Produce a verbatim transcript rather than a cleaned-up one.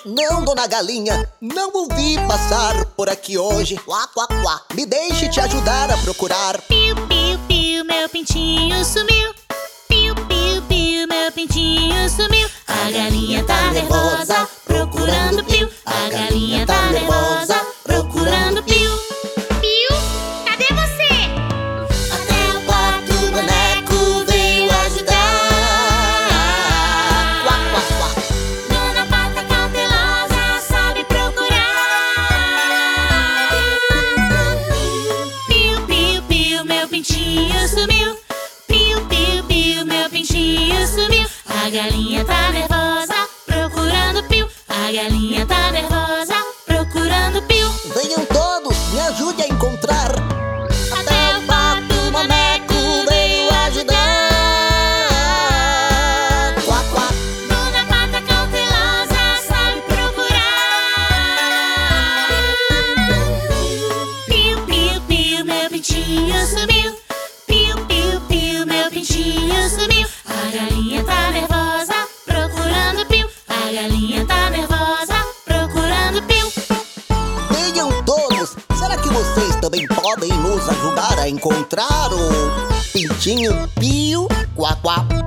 Não, dona galinha, não ouvi passar por aqui hoje. Quá, quá, quá. Me deixe te ajudar a procurar. Piu, piu, piu, meu pintinho sumiu. Piu, piu, piu, meu pintinho sumiu. A galinha tá nervosa, procurando Piu. A galinha tá nervosa, procurando Piu. Piu, cadê você? Até o pato maneco veio ajudar. Quá, quá, quá. Dona Pata cautelosa sabe procurar. Piu, piu, piu, meu pintinho sumiu. Piu, piu, piu, meu pintinho sumiu. A galinha tá nervosa, procurando Piu. A galinha tá nervosa, procurando Piu. Venham todos, me ajude a encontrar. Até o pato maneco veio ajudar. Quá, quá. Dona Pata cautelosa sabe procurar. Piu, piu, piu, meu pintinho sumiu. Piu, piu, piu, meu pintinho sumiu. A galinha tá nervosa, procurando Piu. A galinha tá nervosa, procurando Piu. Venham todos! Será que vocês também podem nos ajudar a encontrar o pintinho Piu? Quá, quá.